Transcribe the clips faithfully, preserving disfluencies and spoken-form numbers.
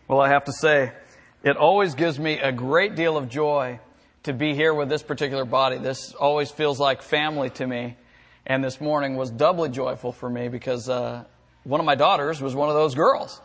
Well, I have to say, it always gives me a great deal of joy to be here with this particular body. This always feels like family to me. And this morning was doubly joyful for me because uh, one of my daughters was one of those girls.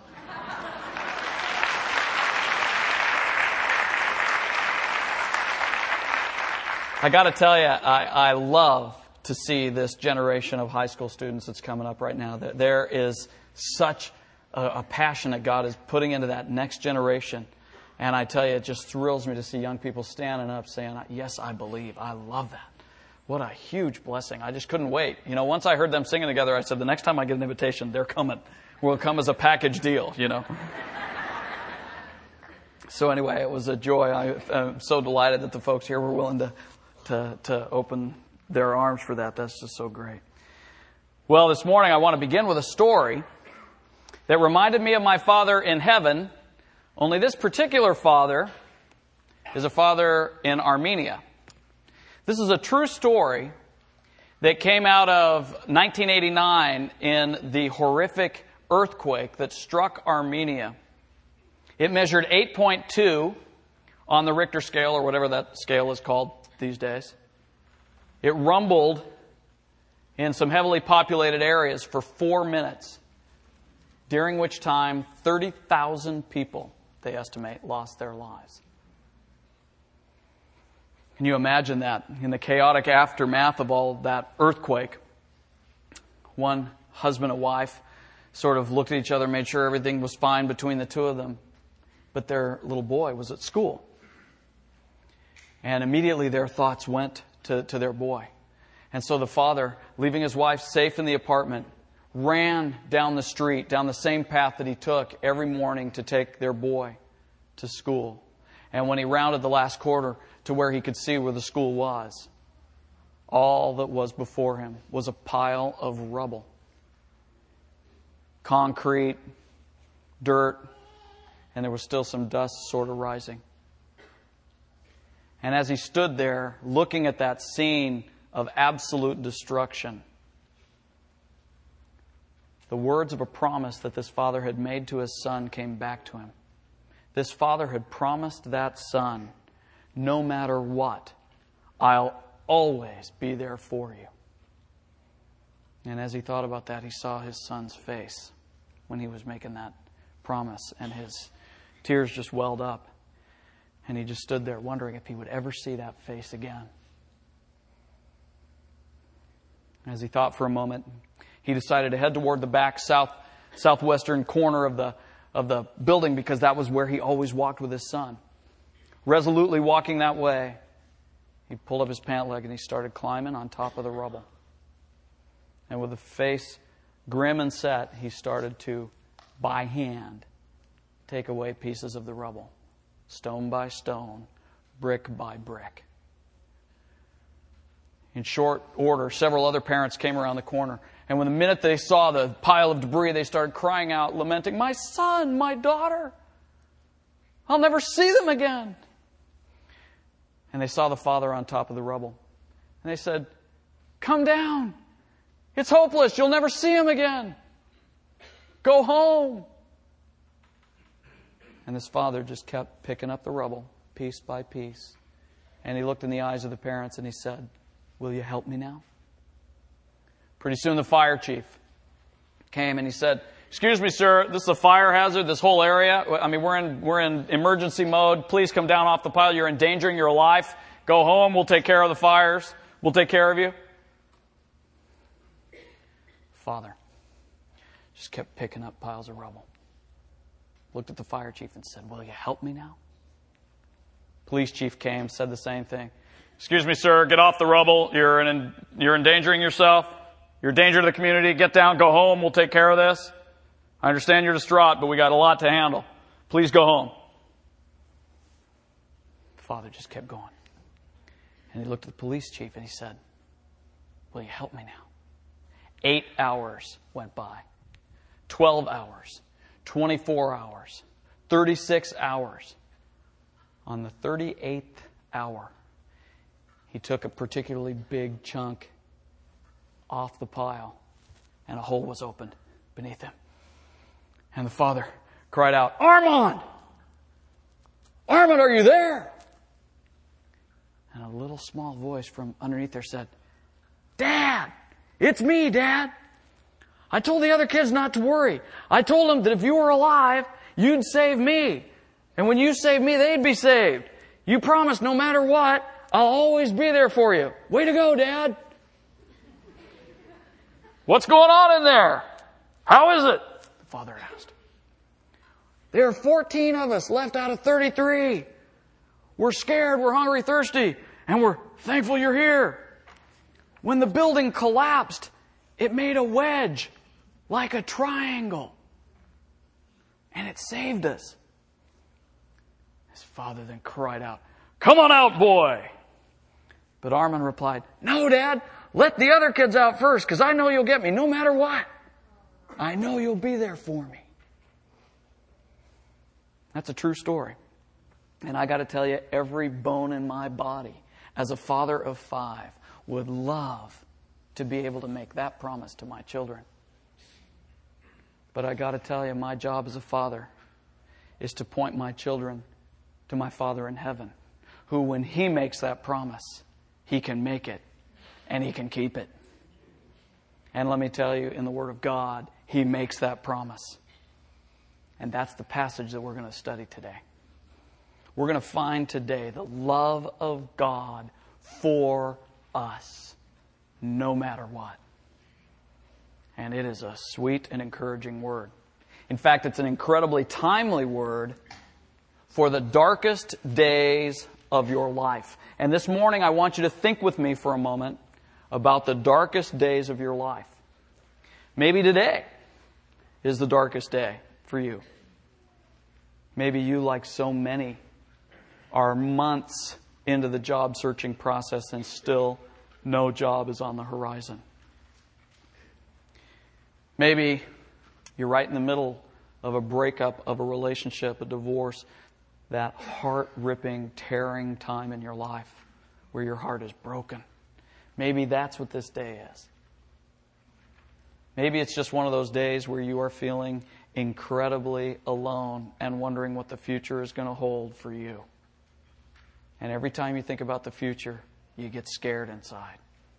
I got to tell you, I, I love to see this generation of high school students that's coming up right now. There is such a, a passion that God is putting into that next generation. And I tell you, it just thrills me to see young people standing up saying, yes, I believe. I love that. What a huge blessing. I just couldn't wait. You know, once I heard them singing together, I said, the next time I get an invitation, they're coming. We'll come as a package deal, you know. So anyway, it was a joy. I, I'm so delighted that the folks here were willing to, to, to open their arms for that. That's just so great. Well, this morning I want to begin with a story that reminded me of my Father in heaven, only this particular father is a father in Armenia. This is a true story that came out of nineteen eighty-nine in the horrific earthquake that struck Armenia. It measured eight point two on the Richter scale, or whatever that scale is called these days. It rumbled in some heavily populated areas for four minutes, during which time thirty thousand people, they estimate, lost their lives. Can you imagine that? In the chaotic aftermath of all that earthquake, one husband and wife sort of looked at each other, made sure everything was fine between the two of them, but their little boy was at school. And immediately their thoughts went to, to their boy. And so the father, leaving his wife safe in the apartment, ran down the street, down the same path that he took every morning to take their boy to school. And when he rounded the last corner to where he could see where the school was, all that was before him was a pile of rubble. Concrete, dirt, and there was still some dust sort of rising. And as he stood there looking at that scene of absolute destruction, the words of a promise that this father had made to his son came back to him. This father had promised that son, no matter what, I'll always be there for you. And as he thought about that, he saw his son's face when he was making that promise, and his tears just welled up. And he just stood there wondering if he would ever see that face again. As he thought for a moment, he decided to head toward the back south southwestern corner of the of the building, because that was where he always walked with his son. Resolutely walking that way, he pulled up his pant leg and he started climbing on top of the rubble. And with a face grim and set, he started to, by hand, take away pieces of the rubble. Stone by stone, brick by brick. In short order, several other parents came around the corner. And when the minute they saw the pile of debris, they started crying out, lamenting, "My son, my daughter, I'll never see them again." And they saw the father on top of the rubble. And they said, "Come down. It's hopeless. You'll never see him again. Go home." And this father just kept picking up the rubble, piece by piece. And he looked in the eyes of the parents and he said, "Will you help me now?" Pretty soon the fire chief came and he said, "Excuse me, sir, this is a fire hazard, this whole area. I mean, we're in we're in emergency mode. Please come down off the pile. You're endangering your life. Go home. We'll take care of the fires. We'll take care of you." Father just kept picking up piles of rubble. Looked at the fire chief and said, "Will you help me now?" Police chief came, said the same thing. "Excuse me, sir, get off the rubble. You're in, you're endangering yourself. You're a danger to the community. Get down, go home. We'll take care of this. I understand you're distraught, but we got a lot to handle. Please go home." The father just kept going. And he looked at the police chief and he said, "Will you help me now?" Eight hours went by. Twelve hours. Twenty-four hours. Thirty-six hours. On the thirty-eighth hour, he took a particularly big chunk off the pile, and a hole was opened beneath him. And the father cried out, "Armand, Armin, are you there? And a little small voice from underneath there said, Dad, it's me, Dad. I told the other kids not to worry. I told them that if you were alive, you'd save me. And when you saved me, they'd be saved. You promised no matter what, I'll always be there for you. Way to go, Dad. What's going on in there? How is it? The father asked. There are fourteen of us left out of thirty-three. We're scared, we're hungry, thirsty, and we're thankful you're here. When the building collapsed, it made a wedge like a triangle. And it saved us. His father then cried out, Come on out, boy! But Armin replied, No, Dad, let the other kids out first, because I know you'll get me no matter what. I know you'll be there for me. That's a true story. And I got to tell you, every bone in my body, as a father of five, would love to be able to make that promise to my children. But I got to tell you, my job as a father is to point my children to my Father in heaven, who, when He makes that promise, He can make it and He can keep it. And let me tell you, in the Word of God, He makes that promise. And that's the passage that we're going to study today. We're going to find today the love of God for us, no matter what. And it is a sweet and encouraging word. In fact, it's an incredibly timely word for the darkest days of your life. And this morning, I want you to think with me for a moment about the darkest days of your life. Maybe today is the darkest day for you. Maybe you, like so many, are months into the job searching process and still no job is on the horizon. Maybe you're right in the middle of a breakup of a relationship, a divorce, that heart-ripping, tearing time in your life where your heart is broken. Maybe that's what this day is. Maybe it's just one of those days where you are feeling incredibly alone and wondering what the future is going to hold for you. And every time you think about the future, you get scared inside.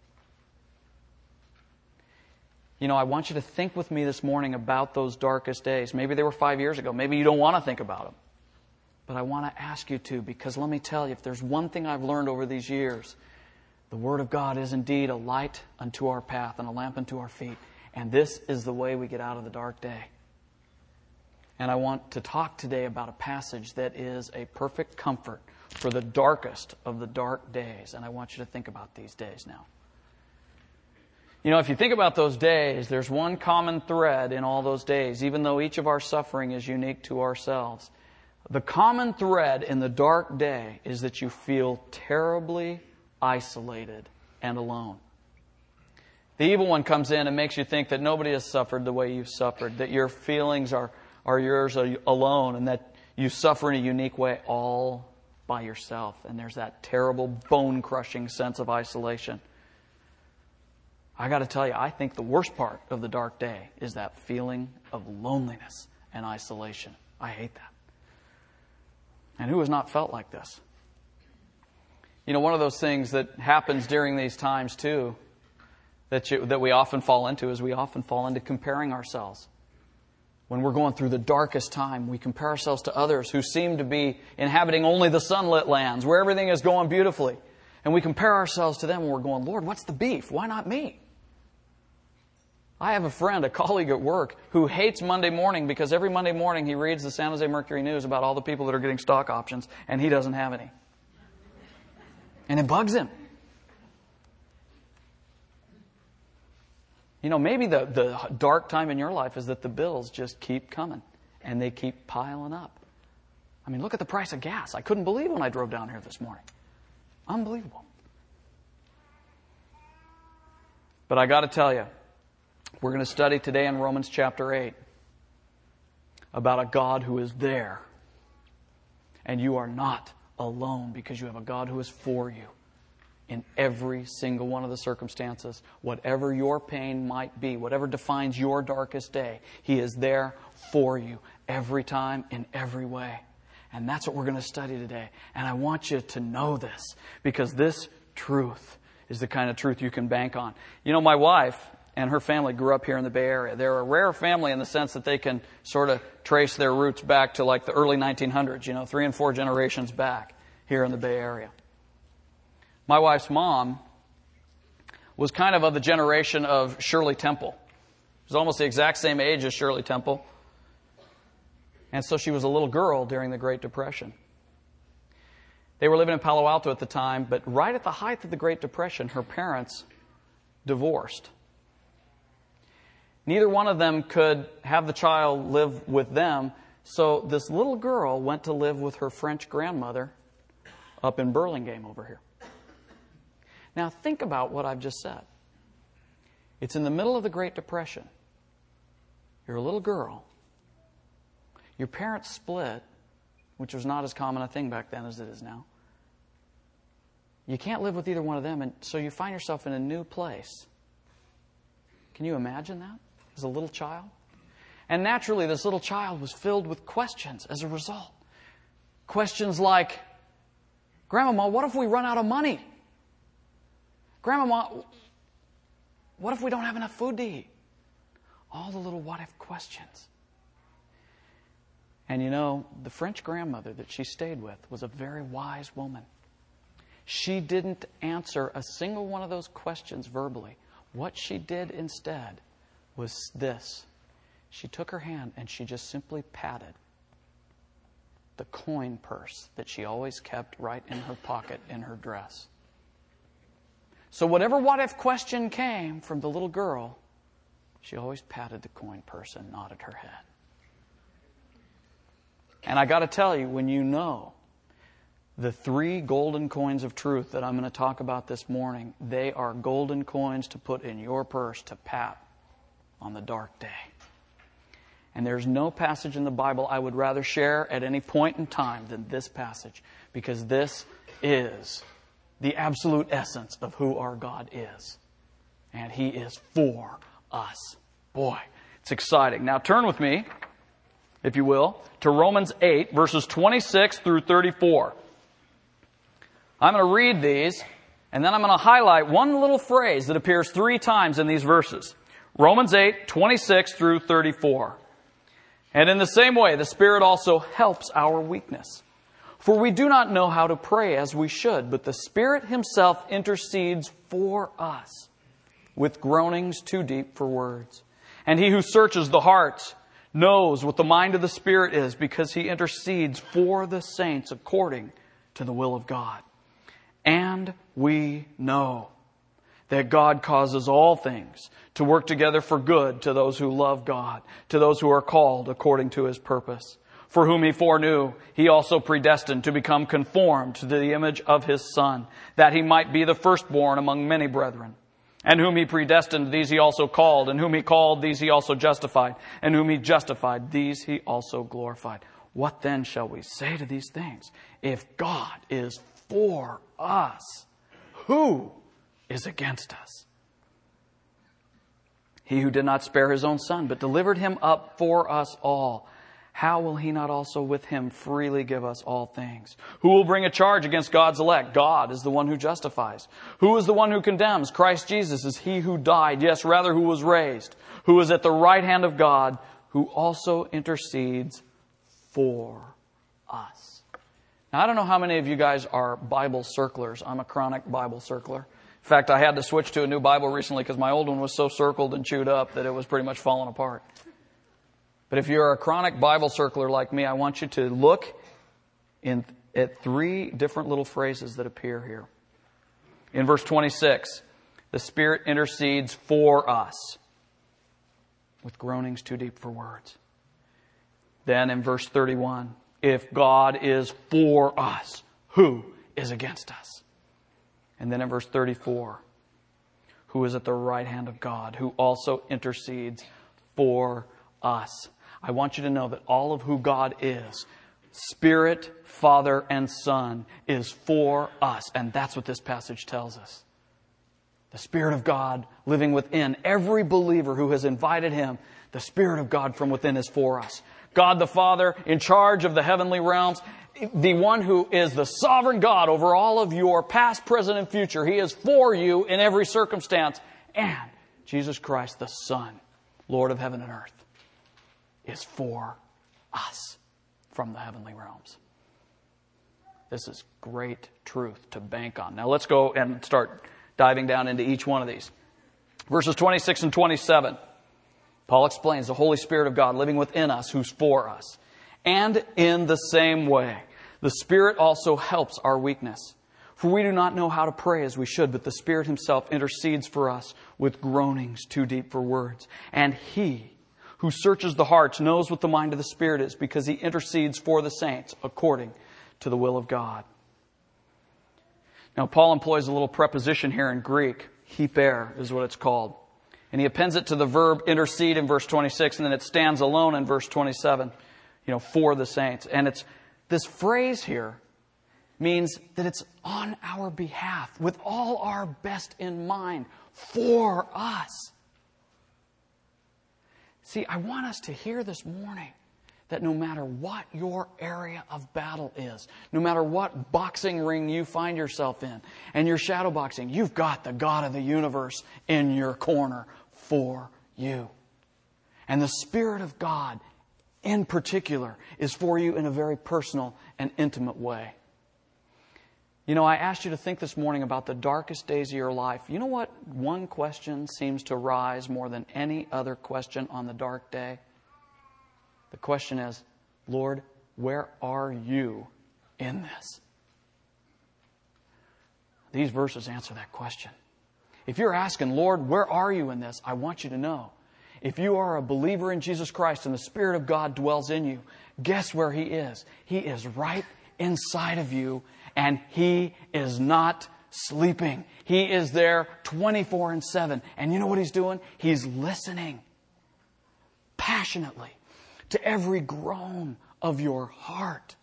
You know, I want you to think with me this morning about those darkest days. Maybe they were five years ago. Maybe you don't want to think about them. But I want to ask you to, because let me tell you, if there's one thing I've learned over these years, the Word of God is indeed a light unto our path and a lamp unto our feet. And this is the way we get out of the dark day. And I want to talk today about a passage that is a perfect comfort for the darkest of the dark days. And I want you to think about these days now. You know, if you think about those days, there's one common thread in all those days, even though each of our suffering is unique to ourselves. The common thread in the dark day is that you feel terribly isolated and alone. The evil one comes in and makes you think that nobody has suffered the way you've suffered, that your feelings are, are yours alone, and that you suffer in a unique way all by yourself. And there's that terrible bone-crushing sense of isolation. I got to tell you, I think the worst part of the dark day is that feeling of loneliness and isolation. I hate that. And who has not felt like this? You know, one of those things that happens during these times, too, that you, that we often fall into is we often fall into comparing ourselves. When we're going through the darkest time, we compare ourselves to others who seem to be inhabiting only the sunlit lands, where everything is going beautifully. And we compare ourselves to them and we're going, Lord, what's the beef? Why not me? I have a friend, a colleague at work, who hates Monday morning because every Monday morning he reads the San Jose Mercury News about all the people that are getting stock options and he doesn't have any. And it bugs him. You know, maybe the, the dark time in your life is that the bills just keep coming and they keep piling up. I mean, look at the price of gas. I couldn't believe when I drove down here this morning. Unbelievable. But I got to tell you, we're going to study today in Romans chapter eight about a God who is there. And you are not alone because you have a God who is for you in every single one of the circumstances. Whatever your pain might be, whatever defines your darkest day, He is there for you every time, in every way. And that's what we're going to study today. And I want you to know this, because this truth is the kind of truth you can bank on. You know, my wife and her family grew up here in the Bay Area. They're a rare family in the sense that they can sort of trace their roots back to like the early nineteen hundreds, you know, three and four generations back here in the Bay Area. My wife's mom was kind of of the generation of Shirley Temple. She was almost the exact same age as Shirley Temple. And so she was a little girl during the Great Depression. They were living in Palo Alto at the time, but right at the height of the Great Depression, her parents divorced. Neither one of them could have the child live with them, so this little girl went to live with her French grandmother up in Burlingame over here. Now think about what I've just said. It's in the middle of the Great Depression. You're a little girl. Your parents split, which was not as common a thing back then as it is now. You can't live with either one of them, and so you find yourself in a new place. Can you imagine that as a little child? And naturally, this little child was filled with questions as a result. Questions like, Grandmama, what if we run out of money? Grandmama, what if we don't have enough food to eat? All the little what-if questions. And you know, the French grandmother that she stayed with was a very wise woman. She didn't answer a single one of those questions verbally. What she did instead was this. She took her hand and she just simply patted the coin purse that she always kept right in her pocket in her dress. So whatever what-if question came from the little girl, she always patted the coin purse and nodded her head. And I got to tell you, when you know the three golden coins of truth that I'm going to talk about this morning, they are golden coins to put in your purse to pat on the dark day. And there's no passage in the Bible I would rather share at any point in time than this passage, because this is the absolute essence of who our God is. And He is for us. Boy, it's exciting. Now turn with me, if you will, to Romans eight, verses twenty-six through thirty-four. I'm going to read these, and then I'm going to highlight one little phrase that appears three times in these verses. Romans eight, twenty-six through thirty-four. And in the same way, the Spirit also helps our weakness. For we do not know how to pray as we should, but the Spirit Himself intercedes for us with groanings too deep for words. And He who searches the hearts knows what the mind of the Spirit is, because He intercedes for the saints according to the will of God. And we know that God causes all things to work together for good to those who love God, to those who are called according to His purpose. For whom He foreknew, He also predestined to become conformed to the image of His Son, that He might be the firstborn among many brethren. And whom He predestined, these He also called. And whom He called, these He also justified. And whom He justified, these He also glorified. What then shall we say to these things? If God is for us, who is against us? He who did not spare His own Son, but delivered Him up for us all, how will He not also with Him freely give us all things? Who will bring a charge against God's elect? God is the one who justifies. Who is the one who condemns? Christ Jesus is He who died, yes, rather who was raised, who is at the right hand of God, who also intercedes for us. Now, I don't know how many of you guys are Bible circlers. I'm a chronic Bible circler. In fact, I had to switch to a new Bible recently because my old one was so circled and chewed up that it was pretty much falling apart. But if you're a chronic Bible circler like me, I want you to look in, at three different little phrases that appear here. In verse twenty-six, the Spirit intercedes for us with groanings too deep for words. Then in verse thirty-one, if God is for us, who is against us? And then in verse thirty-four, who is at the right hand of God, who also intercedes for us. I want you to know that all of who God is, Spirit, Father, and Son, is for us. And that's what this passage tells us. The Spirit of God living within every believer who has invited Him. The Spirit of God from within is for us. God the Father in charge of the heavenly realms, the one who is the sovereign God over all of your past, present, and future. He is for you in every circumstance. And Jesus Christ, the Son, Lord of heaven and earth, is for us from the heavenly realms. This is great truth to bank on. Now let's go and start diving down into each one of these. Verses twenty-six and twenty-seven. Paul explains the Holy Spirit of God living within us, who's for us. And in the same way, the Spirit also helps our weakness. For we do not know how to pray as we should, but the Spirit Himself intercedes for us with groanings too deep for words. And He who searches the hearts knows what the mind of the Spirit is, because He intercedes for the saints according to the will of God. Now, Paul employs a little preposition here in Greek. Hyper is what it's called. And he appends it to the verb intercede in verse twenty-six, and then it stands alone in verse twenty-seven, you know, for the saints. And it's this phrase here means that it's on our behalf, with all our best in mind, for us. See, I want us to hear this morning that no matter what your area of battle is, no matter what boxing ring you find yourself in, and you're shadow boxing, you've got the God of the universe in your corner for you. And the Spirit of God, in particular, is for you in a very personal and intimate way. You know, I asked you to think this morning about the darkest days of your life. You know what one question seems to rise more than any other question on the dark day? The question is, Lord, where are you in this? These verses answer that question. If you're asking, Lord, where are you in this? I want you to know, if you are a believer in Jesus Christ and the Spirit of God dwells in you, guess where He is? He is right inside of you, and He is not sleeping. He is there twenty-four and seven. And you know what He's doing? He's listening passionately to every groan of your heart,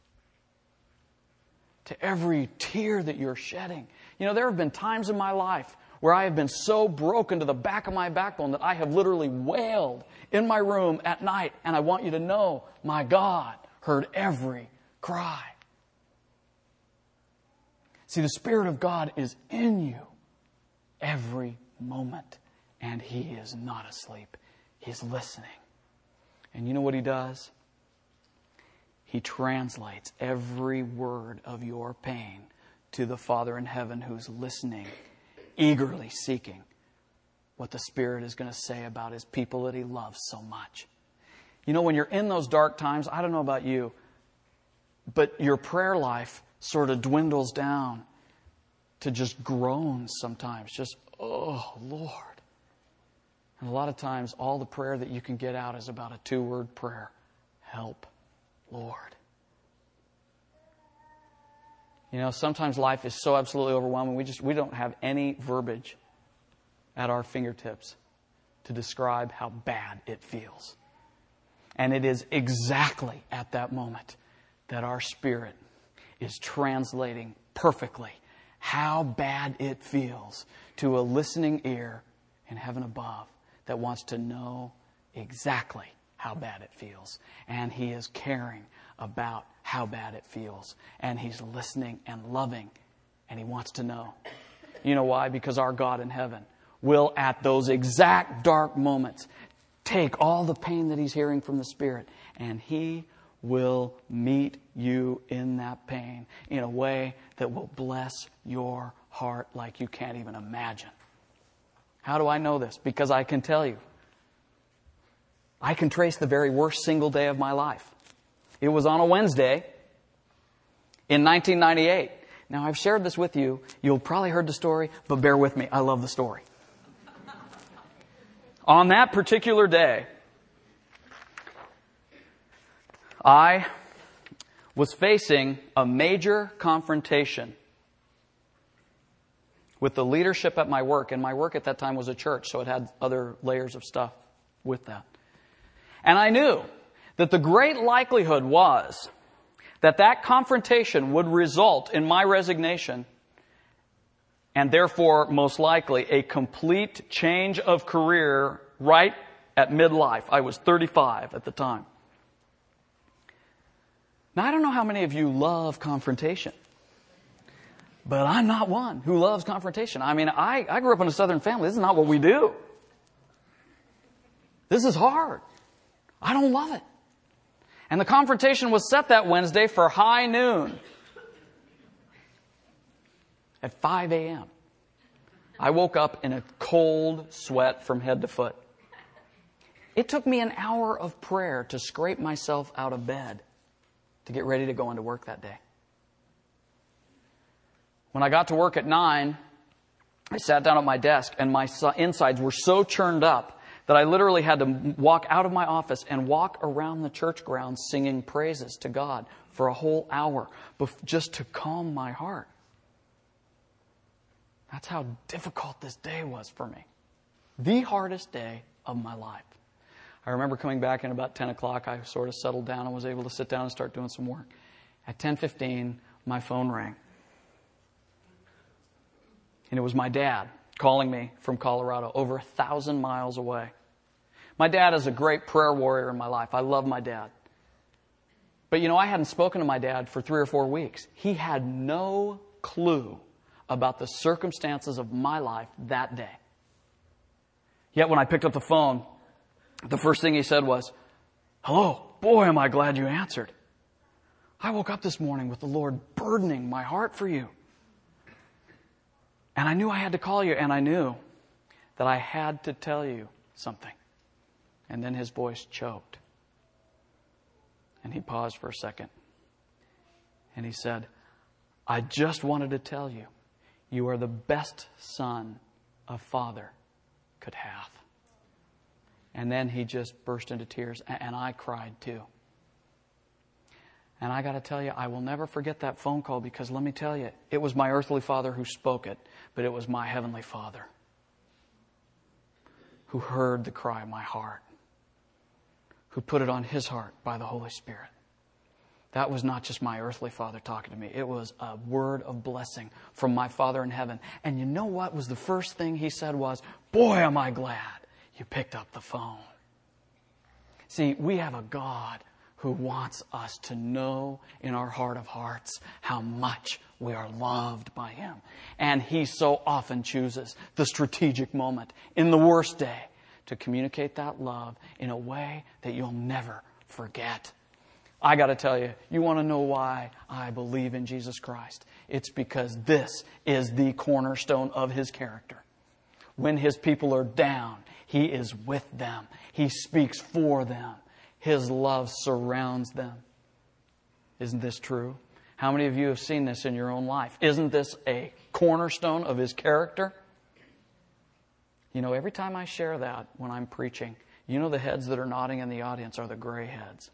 to every tear that you're shedding. You know, there have been times in my life where I have been so broken to the back of my backbone that I have literally wailed in my room at night. And I want you to know, my God heard every cry. See, the Spirit of God is in you every moment, and He is not asleep. He's listening. And you know what He does? He translates every word of your pain to the Father in heaven, who's listening, eagerly seeking what the Spirit is going to say about His people that He loves so much. You know, when you're in those dark times, I don't know about you, but your prayer life sort of dwindles down to just groans sometimes. Just, oh, Lord. And a lot of times, all the prayer that you can get out is about a two-word prayer. Help, Lord. You know, sometimes life is so absolutely overwhelming, we just we don't have any verbiage at our fingertips to describe how bad it feels. And it is exactly at that moment that our spirit is translating perfectly how bad it feels to a listening ear in heaven above that wants to know exactly how bad it feels. And He is caring about how bad it feels. And He's listening and loving. And He wants to know. You know why? Because our God in heaven will, at those exact dark moments, take all the pain that He's hearing from the Spirit, and He will meet you in that pain in a way that will bless your heart like you can't even imagine. How do I know this? Because I can tell you. I can trace the very worst single day of my life. It was on a Wednesday in nineteen ninety-eight. Now, I've shared this with you. You've probably heard the story, but bear with me. I love the story. On that particular day, I was facing a major confrontation with the leadership at my work. And my work at that time was a church, so it had other layers of stuff with that. And I knew that the great likelihood was that that confrontation would result in my resignation, and therefore, most likely, a complete change of career right at midlife. I was thirty-five at the time. Now, I don't know how many of you love confrontation, but I'm not one who loves confrontation. I mean, I, I grew up in a Southern family. This is not what we do. This is hard. I don't love it. And the confrontation was set that Wednesday for high noon at five a.m. I woke up in a cold sweat from head to foot. It took me an hour of prayer to scrape myself out of bed to get ready to go into work that day. When I got to work at nine, I sat down at my desk and my insides were so churned up that I literally had to walk out of my office and walk around the church grounds singing praises to God for a whole hour just to calm my heart. That's how difficult this day was for me. The hardest day of my life. I remember coming back in about ten o'clock. I sort of settled down and was able to sit down and start doing some work. At ten fifteen, my phone rang. And it was my dad calling me from Colorado, over a thousand miles away. My dad is a great prayer warrior in my life. I love my dad. But you know, I hadn't spoken to my dad for three or four weeks. He had no clue about the circumstances of my life that day. Yet when I picked up the phone, the first thing he said was, "Hello, boy, am I glad you answered. I woke up this morning with the Lord burdening my heart for you. And I knew I had to call you, and I knew that I had to tell you something." And then his voice choked. And he paused for a second. And he said, "I just wanted to tell you, you are the best son a father could have." And then he just burst into tears, and I cried too. And I got to tell you, I will never forget that phone call, because let me tell you, it was my earthly father who spoke it, but it was my heavenly Father who heard the cry of my heart, who put it on his heart by the Holy Spirit. That was not just my earthly father talking to me. It was a word of blessing from my Father in heaven. And you know what was the first thing he said was, "Boy, am I glad you picked up the phone." See, we have a God who wants us to know in our heart of hearts how much we are loved by Him. And He so often chooses the strategic moment in the worst day to communicate that love in a way that you'll never forget. I got to tell you, you want to know why I believe in Jesus Christ? It's because this is the cornerstone of His character. When His people are down, He is with them. He speaks for them. His love surrounds them. Isn't this true? How many of you have seen this in your own life? Isn't this a cornerstone of His character? You know, every time I share that when I'm preaching, you know the heads that are nodding in the audience are the gray heads.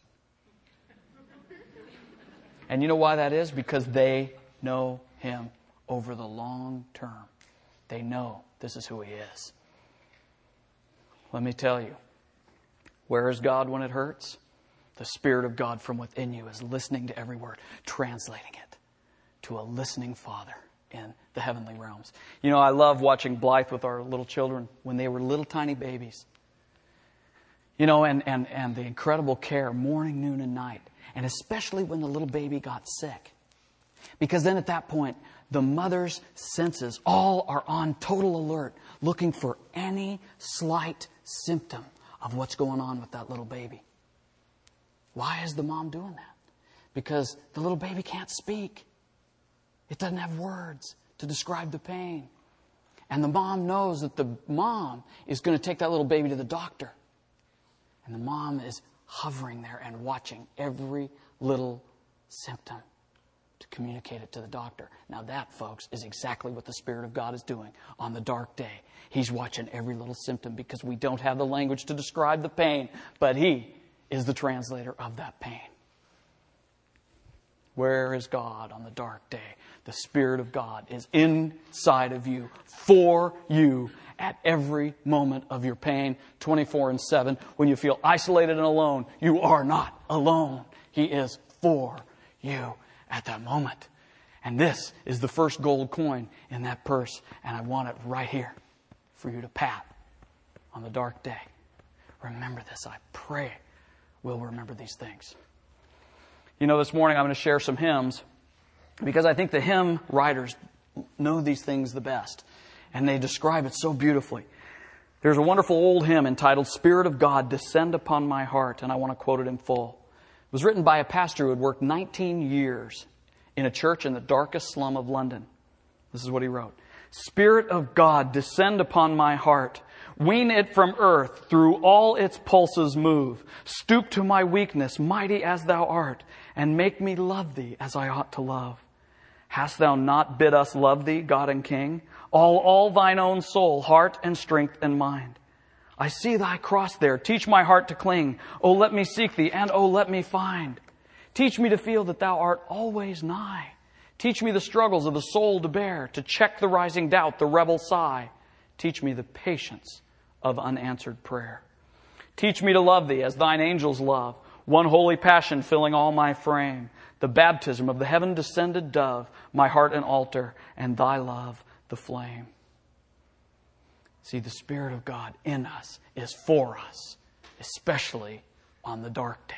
And you know why that is? Because they know Him over the long term. They know this is who He is. Let me tell you, where is God when it hurts? The Spirit of God from within you is listening to every word, translating it to a listening Father in the heavenly realms. You know, I love watching Blythe with our little children when they were little tiny babies. You know, and, and, and the incredible care morning, noon, and night. And especially when the little baby got sick. Because then at that point, the mother's senses all are on total alert, looking for any slight symptom of what's going on with that little baby. Why is the mom doing that? Because the little baby can't speak. It doesn't have words to describe the pain. And the mom knows that the mom is going to take that little baby to the doctor. And the mom is hovering there and watching every little symptom to communicate it to the doctor. Now that, folks, is exactly what the Spirit of God is doing on the dark day. He's watching every little symptom because we don't have the language to describe the pain, but He is the translator of that pain. Where is God on the dark day? The Spirit of God is inside of you, for you, at every moment of your pain, twenty-four and seven. When you feel isolated and alone, you are not alone. He is for you at that moment. And this is the first gold coin in that purse. And I want it right here for you to pat on the dark day. Remember this. I pray we'll remember these things. You know, this morning I'm going to share some hymns because I think the hymn writers know these things the best, and they describe it so beautifully. There's a wonderful old hymn entitled, Spirit of God, Descend Upon My Heart, and I want to quote it in full. It was written by a pastor who had worked nineteen years in a church in the darkest slum of London. This is what he wrote. Spirit of God, descend upon my heart. Wean it from earth, through all its pulses move. Stoop to my weakness, mighty as thou art, and make me love thee as I ought to love. Hast thou not bid us love thee, God and King? All, all thine own soul, heart and strength and mind. I see thy cross there. Teach my heart to cling. Oh, let me seek thee, and oh, let me find. Teach me to feel that thou art always nigh. Teach me the struggles of the soul to bear, to check the rising doubt, the rebel sigh. Teach me the patience of unanswered prayer. Teach me to love thee as thine angels love, one holy passion filling all my frame, the baptism of the heaven-descended dove, my heart an altar, and thy love the flame. See, the Spirit of God in us is for us, especially on the dark day.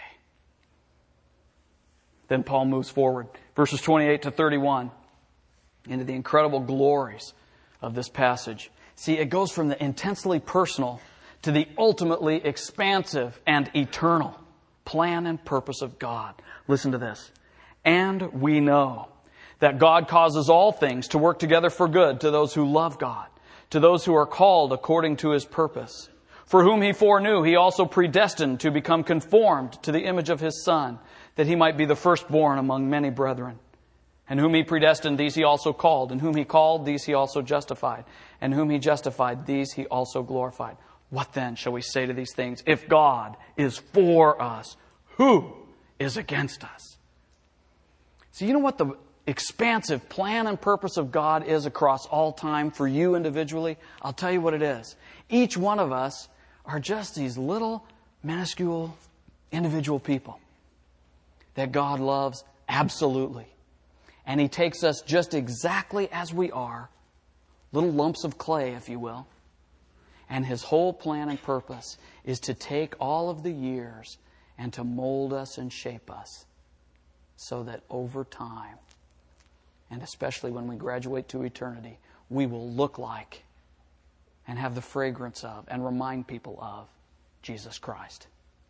Then Paul moves forward, verses twenty-eight to thirty-one, into the incredible glories of this passage. See, it goes from the intensely personal to the ultimately expansive and eternal plan and purpose of God. Listen to this. And we know that God causes all things to work together for good to those who love God, to those who are called according to His purpose. For whom He foreknew, He also predestined to become conformed to the image of His Son, that He might be the firstborn among many brethren. And whom He predestined, these He also called. And whom He called, these He also justified. And whom He justified, these He also glorified. What then shall we say to these things? If God is for us, who is against us? So you know what the expansive plan and purpose of God is across all time for you individually? I'll tell you what it is. Each one of us are just these little, minuscule, individual people that God loves absolutely. And He takes us just exactly as we are, little lumps of clay, if you will. And His whole plan and purpose is to take all of the years and to mold us and shape us so that over time, and especially when we graduate to eternity, we will look like and have the fragrance of and remind people of Jesus Christ.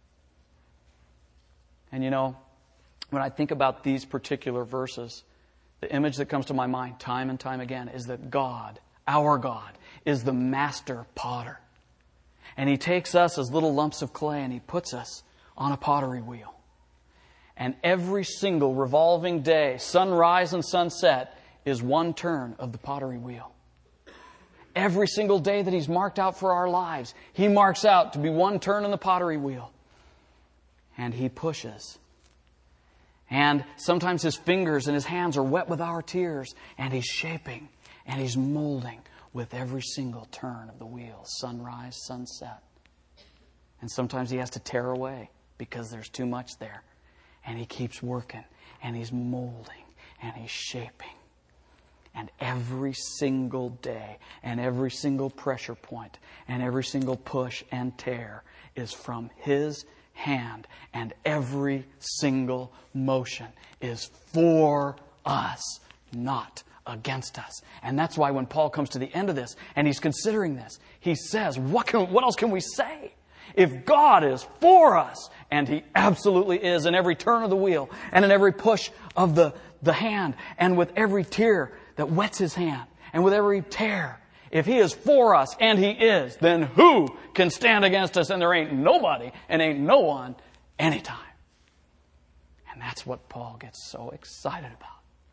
And you know, when I think about these particular verses, the image that comes to my mind time and time again is that God, our God, is the master potter. And He takes us as little lumps of clay and He puts us on a pottery wheel. And every single revolving day, sunrise and sunset, is one turn of the pottery wheel. Every single day that He's marked out for our lives, He marks out to be one turn in the pottery wheel. And He pushes. And sometimes His fingers and His hands are wet with our tears. And He's shaping and He's molding with every single turn of the wheel. Sunrise, sunset. And sometimes He has to tear away because there's too much there. And He keeps working. And He's molding. And He's shaping. And every single day and every single pressure point and every single push and tear is from His hand. And every single motion is for us, not against us. And that's why when Paul comes to the end of this and he's considering this, he says, what can, what else can we say? If God is for us, and He absolutely is in every turn of the wheel and in every push of the, the hand and with every tear that wets His hand and with every tear, if He is for us, and He is, then who can stand against us? And there ain't nobody and ain't no one anytime. And that's what Paul gets so excited about.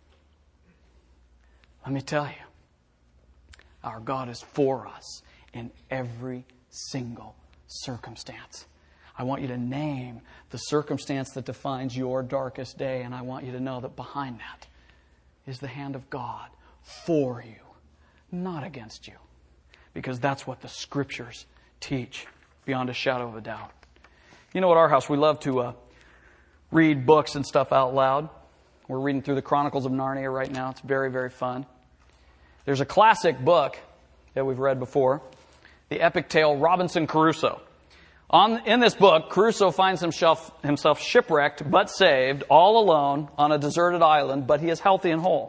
Let me tell you, our God is for us in every single circumstance. I want you to name the circumstance that defines your darkest day, and I want you to know that behind that is the hand of God for you, not against you. Because that's what the Scriptures teach beyond a shadow of a doubt. You know, at our house, we love to uh, read books and stuff out loud. We're reading through the Chronicles of Narnia right now. It's very, very fun. There's a classic book that we've read before, the epic tale Robinson Crusoe. On, in this book, Crusoe finds himself, himself shipwrecked but saved, all alone on a deserted island, but he is healthy and whole.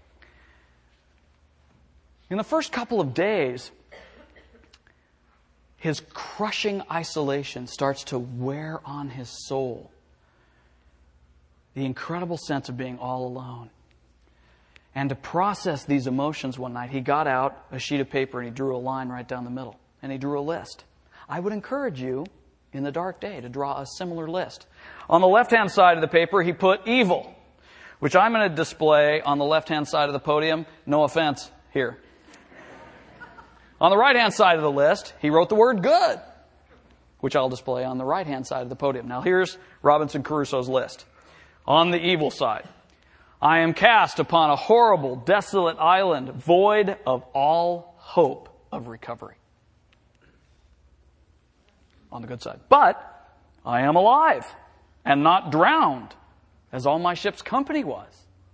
In the first couple of days, his crushing isolation starts to wear on his soul. The incredible sense of being all alone. And to process these emotions one night, he got out a sheet of paper and he drew a line right down the middle. And he drew a list. I would encourage you in the dark day to draw a similar list. On the left-hand side of the paper, he put evil, which I'm going to display on the left-hand side of the podium. No offense here. On the right-hand side of the list, he wrote the word good, which I'll display on the right-hand side of the podium. Now here's Robinson Crusoe's list. On the evil side, I am cast upon a horrible, desolate island, void of all hope of recovery. On the good side. But I am alive and not drowned, as all my ship's company was.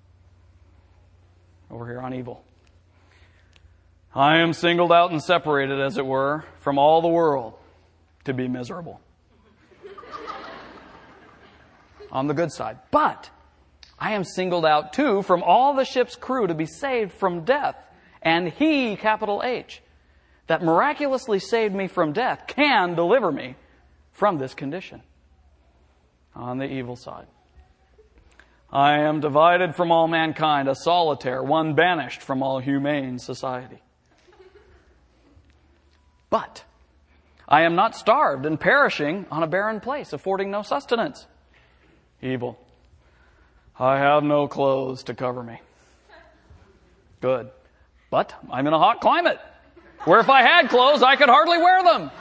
Over here on evil. I am singled out and separated, as it were, from all the world to be miserable. On the good side. But I am singled out, too, from all the ship's crew to be saved from death. And he, capital H, that miraculously saved me from death, can deliver me from this condition. On the evil side. I am divided from all mankind, a solitaire, one banished from all humane society. But I am not starved and perishing on a barren place, affording no sustenance. Evil. I have no clothes to cover me. Good. But I'm in a hot climate, where if I had clothes, I could hardly wear them.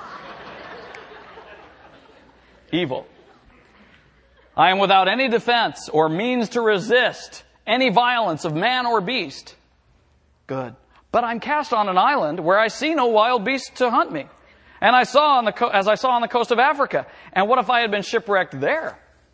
Evil. I am without any defense or means to resist any violence of man or beast. Good. But I'm cast on an island where I see no wild beasts to hunt me. And I saw on the co- as I saw on the coast of Africa. And what if I had been shipwrecked there?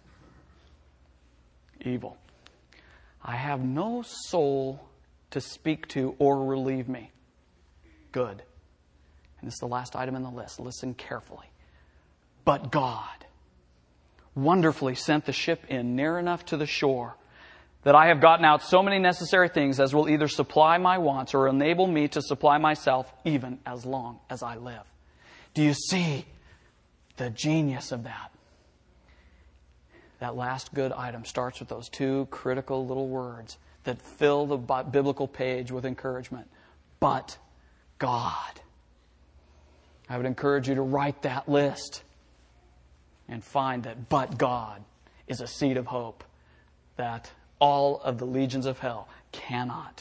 Evil. I have no soul to speak to or relieve me. Good. And this is the last item in the list. Listen carefully. But God wonderfully sent the ship in near enough to the shore that I have gotten out so many necessary things as will either supply my wants or enable me to supply myself even as long as I live. Do you see the genius of that? That last good item starts with those two critical little words that fill the biblical page with encouragement. But God. I would encourage you to write that list and find that but God is a seed of hope that all of the legions of hell cannot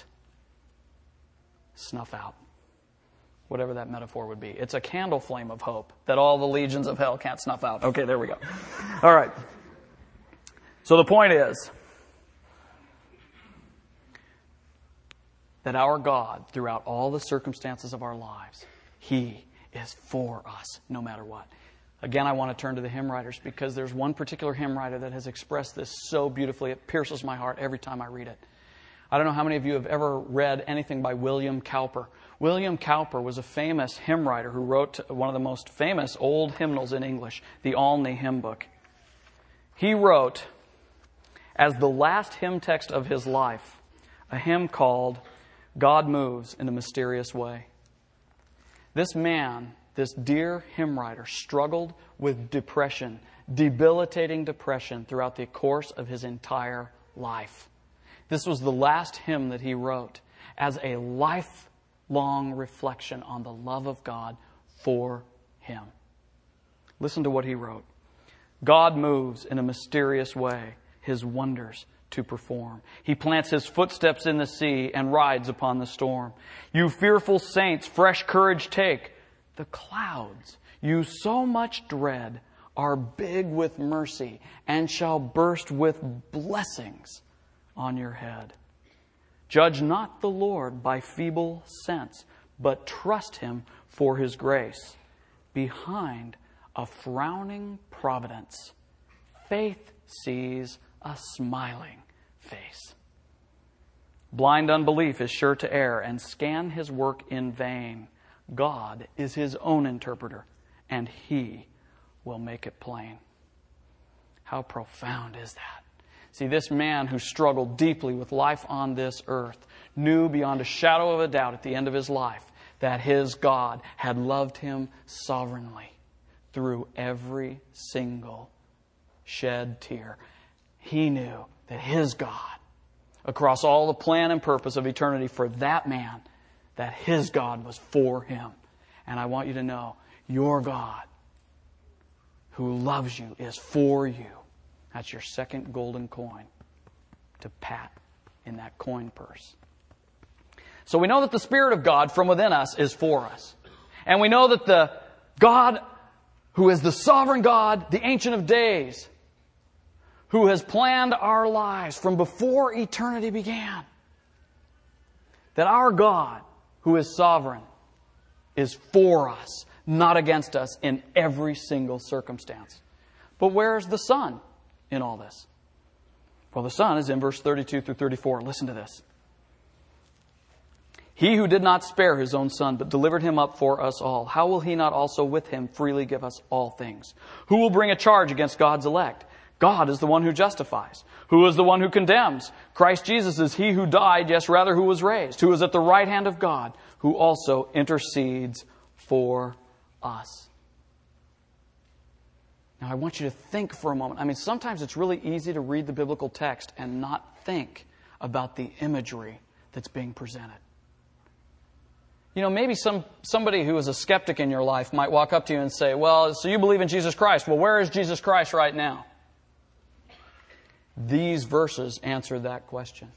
snuff out. Whatever that metaphor would be. It's a candle flame of hope that all the legions of hell can't snuff out. Okay, there we go. All right. So the point is that our God, throughout all the circumstances of our lives, He is for us no matter what. Again, I want to turn to the hymn writers because there's one particular hymn writer that has expressed this so beautifully. It pierces my heart every time I read it. I don't know how many of you have ever read anything by William Cowper. William Cowper was a famous hymn writer who wrote one of the most famous old hymnals in English, the Olney Hymn Book. He wrote, as the last hymn text of his life, a hymn called God Moves in a Mysterious Way. This man, this dear hymn writer, struggled with depression, debilitating depression throughout the course of his entire life. This was the last hymn that he wrote as a lifelong reflection on the love of God for him. Listen to what he wrote. God moves in a mysterious way His wonders to perform. He plants His footsteps in the sea and rides upon the storm. You fearful saints, fresh courage take. The clouds you so much dread are big with mercy and shall burst with blessings on your head. Judge not the Lord by feeble sense, but trust Him for His grace. Behind a frowning providence, faith sees a smiling face. Blind unbelief is sure to err and scan His work in vain. God is His own interpreter, and He will make it plain. How profound is that? See, this man who struggled deeply with life on this earth knew beyond a shadow of a doubt at the end of his life that his God had loved him sovereignly through every single shed tear. He knew that his God, across all the plan and purpose of eternity for that man, that his God was for him. And I want you to know, your God who loves you is for you. That's your second golden coin to pat in that coin purse. So we know that the Spirit of God from within us is for us. And we know that the God who is the sovereign God, the Ancient of Days, who has planned our lives from before eternity began, that our God, who is sovereign, is for us, not against us in every single circumstance. But where's the Son in all this? Well, the Son is in verse thirty-two through thirty-four. Listen to this. He who did not spare his own Son, but delivered him up for us all, how will he not also with him freely give us all things? Who will bring a charge against God's elect? God is the one who justifies. Who is the one who condemns? Christ Jesus is he who died, yes, rather who was raised, who is at the right hand of God, who also intercedes for us. Now, I want you to think for a moment. I mean, sometimes it's really easy to read the biblical text and not think about the imagery that's being presented. You know, maybe some somebody who is a skeptic in your life might walk up to you and say, well, so you believe in Jesus Christ. Well, where is Jesus Christ right now? These verses answer that question.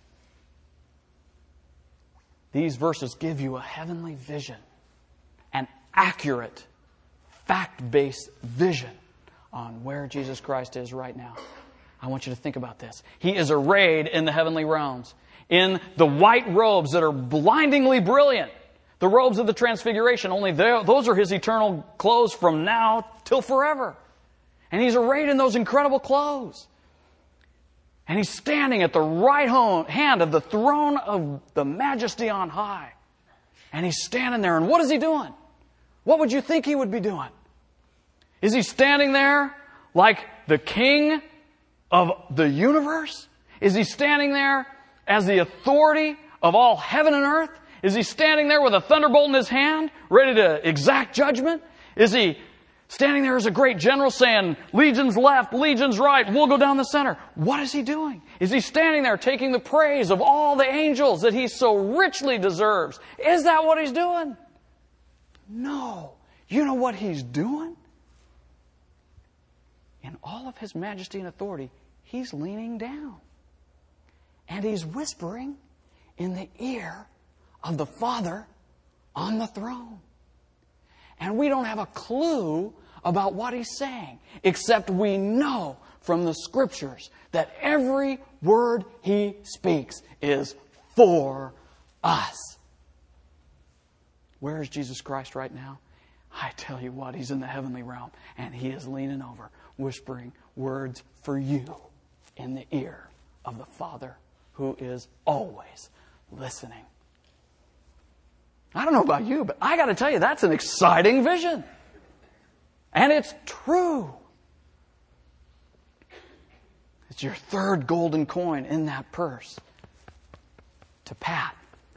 These verses give you a heavenly vision, an accurate, fact-based vision on where Jesus Christ is right now. I want you to think about this. He is arrayed in the heavenly realms, in the white robes that are blindingly brilliant. The robes of the transfiguration, only those are his eternal clothes from now till forever. And he's arrayed in those incredible clothes. And he's standing at the right hand of the throne of the majesty on high. And he's standing there, and what is he doing? What would you think he would be doing? Is he standing there like the king of the universe? Is he standing there as the authority of all heaven and earth? Is he standing there with a thunderbolt in his hand, ready to exact judgment? Is he standing there as a great general saying, legions left, legions right, we'll go down the center? What is he doing? Is he standing there taking the praise of all the angels that he so richly deserves? Is that what he's doing? No. You know what he's doing? In all of his majesty and authority, he's leaning down. And he's whispering in the ear of the Father on the throne. And we don't have a clue about what he's saying, except we know from the Scriptures that every word he speaks is for us. Where is Jesus Christ right now? I tell you what, he's in the heavenly realm, and he is leaning over, whispering words for you in the ear of the Father who is always listening. I don't know about you, but I got to tell you, that's an exciting vision. And it's true. It's your third golden coin in that purse to pat.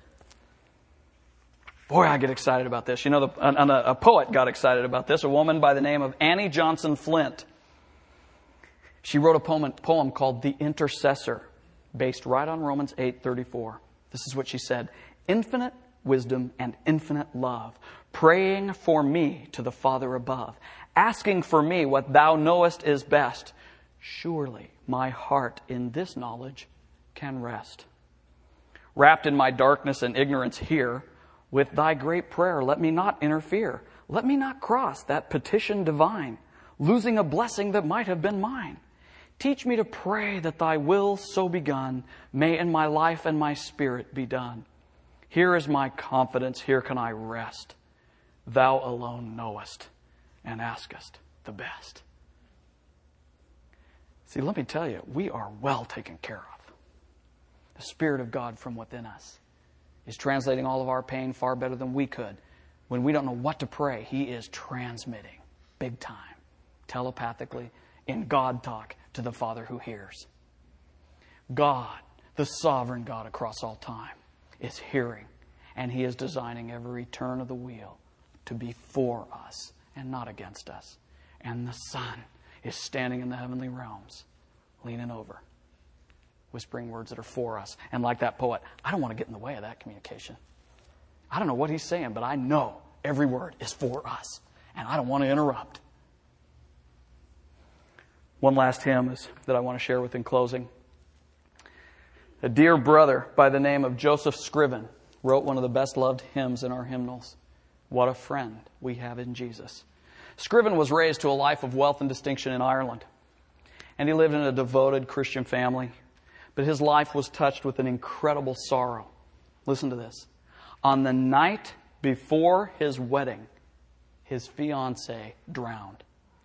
Boy, I get excited about this. You know, the, a, a poet got excited about this, a woman by the name of Annie Johnson Flint. She wrote a poem, poem called The Intercessor, based right on Romans eight thirty-four. This is what she said. Infinite wisdom and infinite love, praying for me to the Father above, asking for me what thou knowest is best. Surely my heart in this knowledge can rest. Wrapped in my darkness and ignorance here, with thy great prayer let me not interfere. Let me not cross that petition divine, losing a blessing that might have been mine. Teach me to pray that thy will so begun may in my life and my spirit be done. Here is my confidence, here can I rest. Thou alone knowest and askest the best. See, let me tell you, we are well taken care of. The Spirit of God from within us is translating all of our pain far better than we could. When we don't know what to pray, he is transmitting big time telepathically, in God talk to the Father who hears. God, the sovereign God across all time, is hearing, and He is designing every turn of the wheel to be for us and not against us. And the Son is standing in the heavenly realms, leaning over, whispering words that are for us. And like that poet, I don't want to get in the way of that communication. I don't know what he's saying, but I know every word is for us, and I don't want to interrupt. One last hymn is, that I want to share with in closing. A dear brother by the name of Joseph Scriven wrote one of the best loved hymns in our hymnals. What a friend we have in Jesus. Scriven was raised to a life of wealth and distinction in Ireland, and he lived in a devoted Christian family. But his life was touched with an incredible sorrow. Listen to this. On the night before his wedding, his fiancée drowned.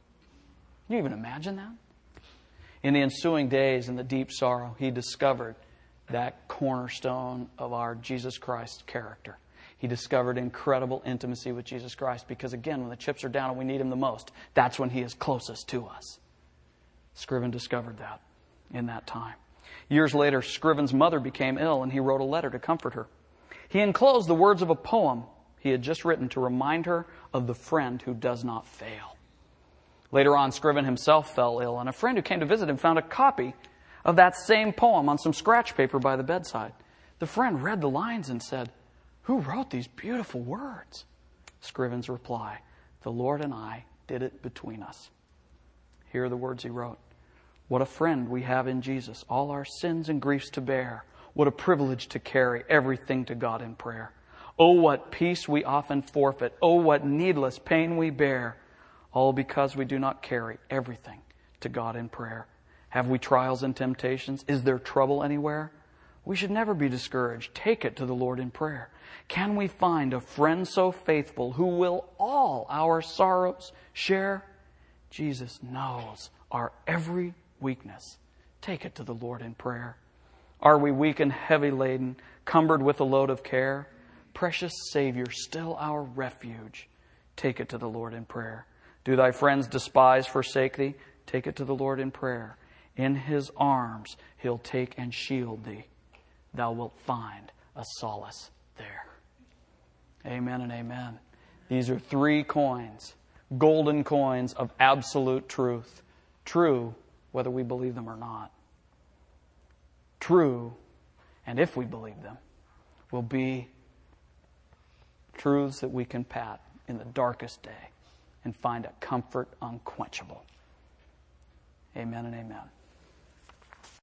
Can you even imagine that? In the ensuing days, in the deep sorrow, he discovered that cornerstone of our Jesus Christ character. He discovered incredible intimacy with Jesus Christ because, again, when the chips are down and we need Him the most, that's when He is closest to us. Scriven discovered that in that time. Years later, Scriven's mother became ill, and he wrote a letter to comfort her. He enclosed the words of a poem he had just written to remind her of the friend who does not fail. Later on, Scriven himself fell ill, and a friend who came to visit him found a copy of that same poem on some scratch paper by the bedside. The friend read the lines and said, "Who wrote these beautiful words?" Scriven's reply, "The Lord and I did it between us." Here are the words he wrote. What a friend we have in Jesus, all our sins and griefs to bear. What a privilege to carry everything to God in prayer. Oh, what peace we often forfeit. Oh, what needless pain we bear. All because we do not carry everything to God in prayer. Have we trials and temptations? Is there trouble anywhere? We should never be discouraged. Take it to the Lord in prayer. Can we find a friend so faithful who will all our sorrows share? Jesus knows our every weakness. Take it to the Lord in prayer. Are we weak and heavy laden, cumbered with a load of care? Precious Savior, still our refuge. Take it to the Lord in prayer. Do thy friends despise, forsake thee? Take it to the Lord in prayer. In His arms He'll take and shield thee. Thou wilt find a solace there. Amen and amen. These are three coins, golden coins of absolute truth. True, whether we believe them or not. True, and if we believe them, will be truths that we can pat in the darkest day and find a comfort unquenchable. Amen and amen.